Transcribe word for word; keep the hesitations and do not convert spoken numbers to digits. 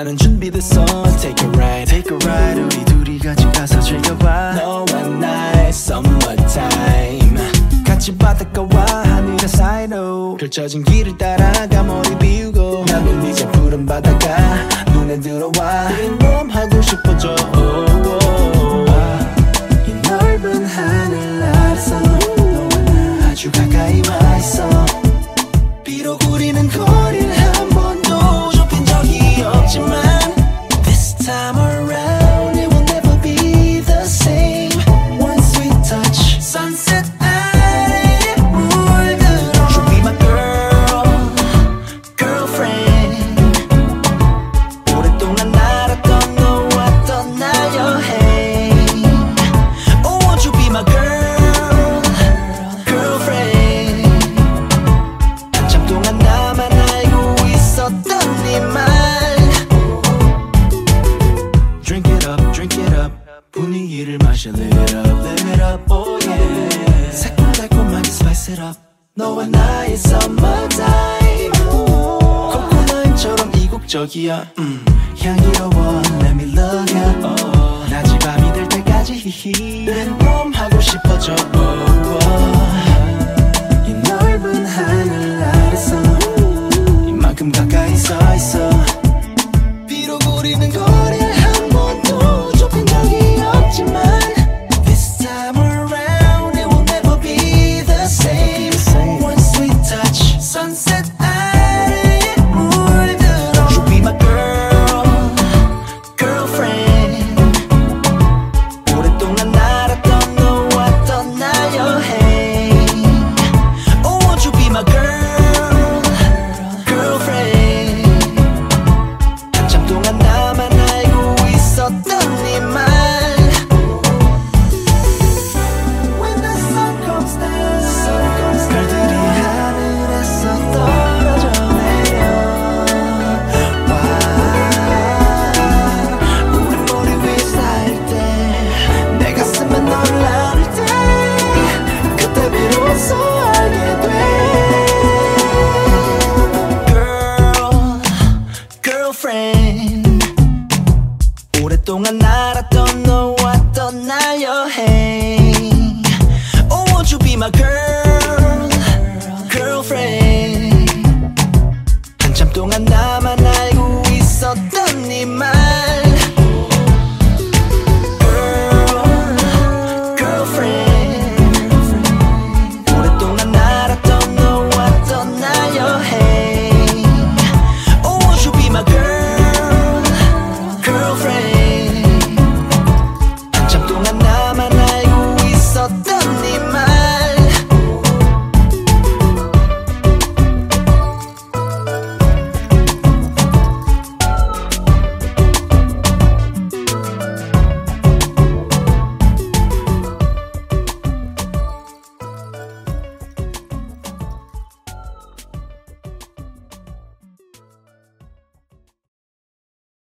나는 준비됐어. Take a ride, take a ride. 우리 둘이 같이 가서 즐겨봐. 너와 나의 summertime. 같이 바닷가와 하늘의 사이로 펼쳐진 길을 따라가 머리 비우고 나는 이제 푸른 바다가 눈에 들어와 이 몸 하고 싶어져. 이 넓은 하늘 아래서 너와 나 아주 가까이 와 있어. 비록 우리는 거리를 한 번도 좁힌 적이 없지만 This time around it will never be the same. One sweet touch, sunset 아래에 물들어. You'll be my girl, girlfriend. 오랫동안 알았던 너와 떠날 여행. Oh, won't you be my girl, girlfriend. 한참 동안 나만 알고 있었던 네 말. Drink it up, drink it up. 분위기를 마셔, live it up, live it up, oh yeah. 새콤달콤하게 spice it up. 너와 나의 summertime. 코코나임처럼 이국적이야. 음. 향기로워 let me love ya. oh. 낮이 밤이 될 때까지 히히 내 몸 하고 싶어져. oh, oh.